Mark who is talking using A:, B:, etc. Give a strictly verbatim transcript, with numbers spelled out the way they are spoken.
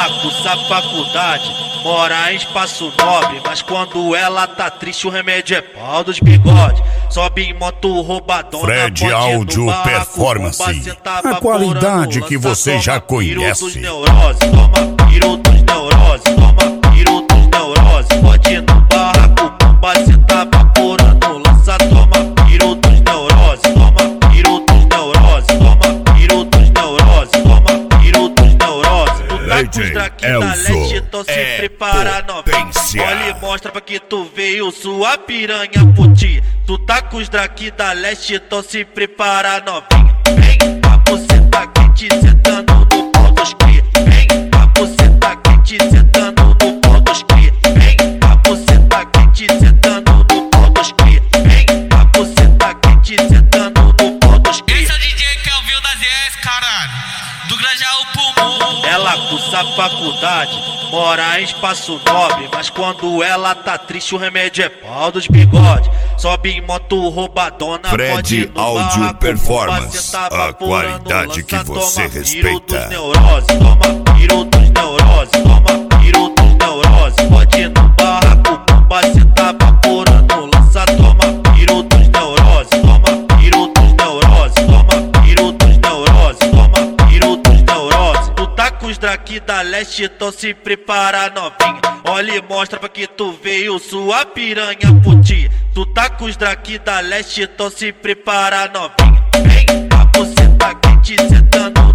A: Ela cursa a faculdade, mora em espaço nobre, mas quando ela tá triste o remédio é pau dos bigode. Sobe em moto roubadona,
B: Fred Áudio Performance, a qualidade que você já conhece.
A: Toma piro dos neuroses, toma piro dos neuroses. Pode no barraco, pomba, cê tá vaporando, lança, toma piro dos neuroses, toma piro dos neuroses, toma piro dos neuroses, toma piro dos neuroses. Tu tá com os daqui da leste, então se
B: é
A: prepara novinho. Olha e mostra pra que tu veio sua piranha puti. Tu tá com os daqui da leste, então se prepara novinho. Vem, a buceta quente, sentando no pau dos cria. Vem, a buceta quente, sentando no pau dos cria. Vem, a buceta quente, sentando no pau dos cria. Vem, a buceta quente, sentando no pau dos cria.
C: Esse é o D J que é o Vil da Z S, caralho, do Grajaú Pulmão.
A: Ela cursa a faculdade, mora em espaço nobre, mas quando ela tá triste o remédio é pau dos bigode. Sobe em moto roubadona,
B: Fred Áudio Performance, a qualidade que você respeita.
A: Toma piro dos neuroses, toma piro dos neuroses. Pode no barraco, pomba, cê tá vaporando, lança, toma piro dos neuroses, toma piro dos neuroses, toma piro dos neuroses, toma piro dos neuroses. Tu tá com os daqui da leste, então se prepara novinha. Olha e mostra pra que tu veio sua piranha puti. Tu tá com os daqui da leste, então se prepara novinha. Vem, a buceta quente, sentando